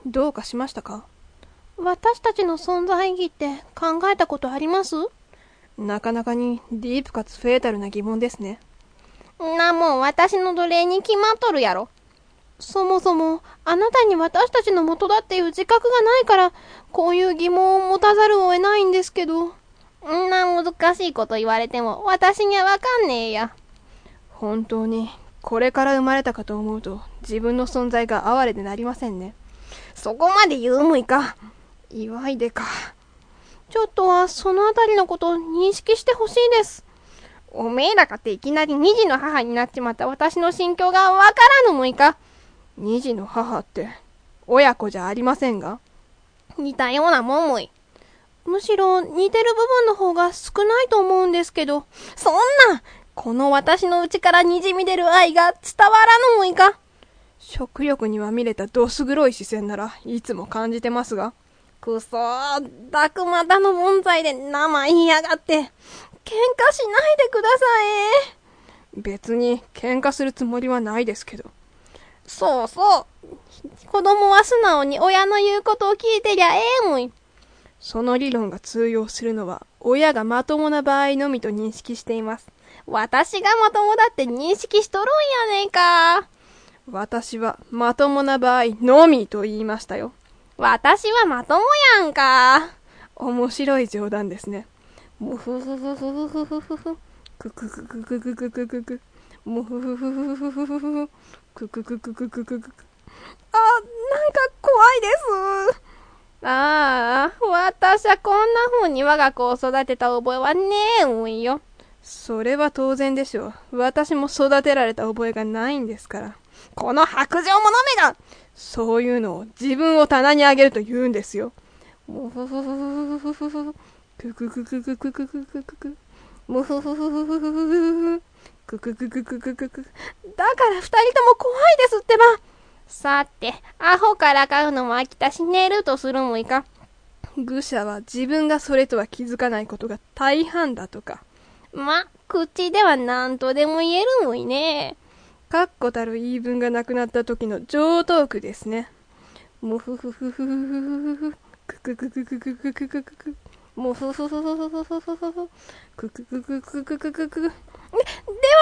どうかしましたか？ 私たちの存在意義って考えたことあります？ なかなかにディープかつフェータルな疑問ですね。 なもん私の奴隷に決まっとるやろ。そもそもあなたに私たちの元だっていう自覚がないから、こういう疑問を持たざるを得ないんですけど。んな難しいこと言われても私にはわかんねえや。 本当にこれから生まれたかと思うと自分の存在が哀れでなりませんね。 そこまで言うむいか。 祝いでか。 ちょっとはそのあたりのことを認識してほしいです。おめえらかっていきなり二児の母になっちまった私の心境がわからぬむいか。 二児の母って親子じゃありませんが。 似たようなもんむい。むしろ似てる部分の方が少ないと思うんですけど。そんなこの私の内から滲み出る愛が伝わらぬむいか。 食欲にまみれたどす黒い視線ならいつも感じてますが。 くそー、ダクマタの問題で生言いやがって。喧嘩しないでください。 別に喧嘩するつもりはないですけど。 そうそう。子供は素直に親の言うことを聞いてりゃええむい。 その理論が通用するのは親がまともな場合のみと認識しています。 私がまともだって認識しとるんやねんか。 私はまともな場合のみと言いましたよ。 私はまともやんか。 面白い冗談ですね。 むふふふふふふふふ。 くくくくくくくくくく。むふふふふふふふふ。くくくくくくくく。 あ、なんか怖いです。ああ、私はこんな風に我が子を育てた覚えはねえんよ。 それは当然でしょう。私も育てられた覚えがないんですから。 この白状者めが。 そういうのを自分を棚にあげると言うんですよ。 むふふふふふふ。 くくくくくくくくくくく。 むふふふふふふ。 くくくくくくくく。 だから二人とも怖いですってば。さて、アホからかうのも飽きたし寝るとするもいか。 愚者は自分がそれとは気づかないことが大半だとか。 ま、口では何とでも言えるもいね。 確固たる言い分がなくなった時の上等句ですね。むふふふふふふふ。くくくくくくくくくくく。 むふふふふふふふふ。 くくくくくくくくく。 では